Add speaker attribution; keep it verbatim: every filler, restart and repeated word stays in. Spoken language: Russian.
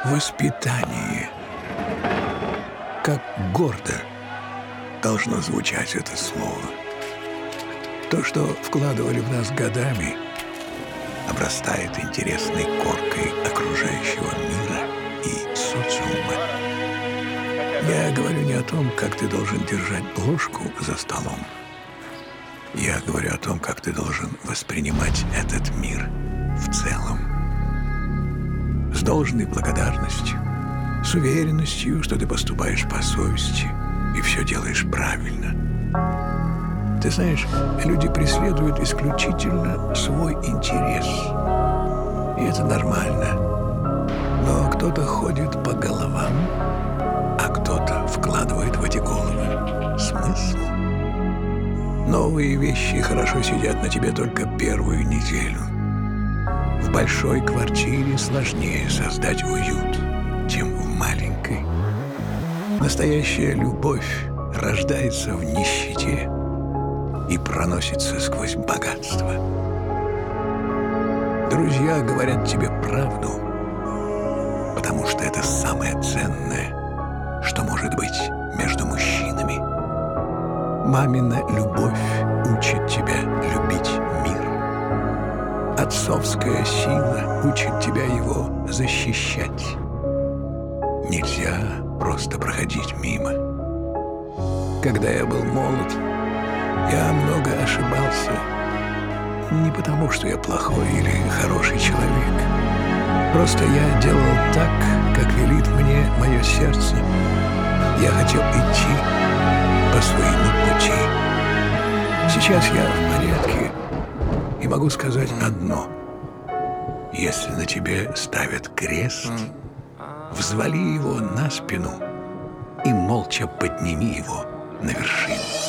Speaker 1: Воспитание. Как гордо должно звучать это слово. То, что вкладывали в нас годами, обрастает интересной коркой окружающего мира и социума. Я говорю не о том, как ты должен держать ложку за столом. Я говорю о том, как ты должен воспринимать этот мир в целом. С должной благодарностью, с уверенностью, что ты поступаешь по совести и все делаешь правильно. Ты знаешь, люди преследуют исключительно свой интерес. И это нормально. Но кто-то ходит по головам, а кто-то вкладывает в эти головы смысл. Новые вещи хорошо сидят на тебе только первую неделю. В большой квартире сложнее создать уют, чем в маленькой. Настоящая любовь рождается в нищете и проносится сквозь богатство. Друзья говорят тебе правду, потому что это самое ценное, что может быть между мужчинами. Мамина любовь учит тебя любить мир. Отцовская сила учит тебя его защищать. Нельзя просто проходить мимо. Когда я был молод, я много ошибался. Не потому, что я плохой или хороший человек. Просто я делал так, как велит мне мое сердце. Я хотел идти по своему пути. Сейчас я в порядке и могу сказать одно. Если на тебе ставят крест, взвали его на спину и молча подними его на вершину.